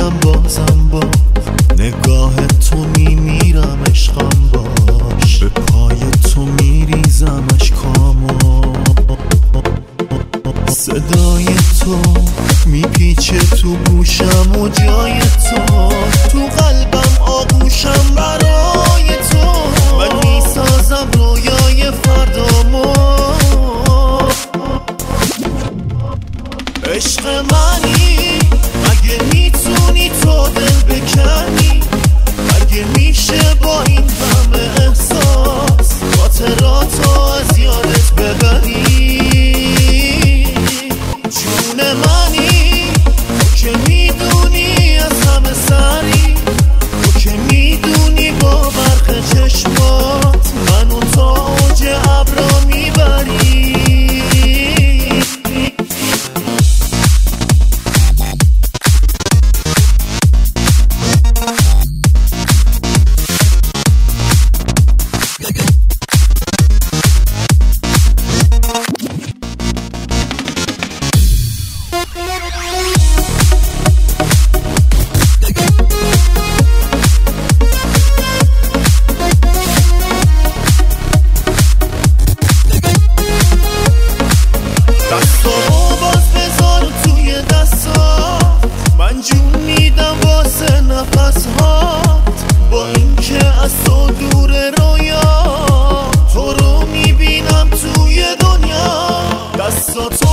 میگم بازم با نگاه تو میمیرم عشقم باش، به پای تو میریزم اشکامو. صدای تو میپیچه تو گوشم و جای تو قلبم آغوشم برای تو. من میسازم رویای فردامو. عشق منی اگه میتونی تو دل بکنی، اگه میشه با این همه احساس خاطراتو از یادت ببری. جون منی تو که میدونی از همه سری، تو که میدونی با برق چشمات منو تا اوج ابرا میبری. دستامو باز بذار توی دستات، من جون میدم واسه نفسهات. با اینکه از تو دور رویا، تو رو میبینم توی دنیا. دستاتو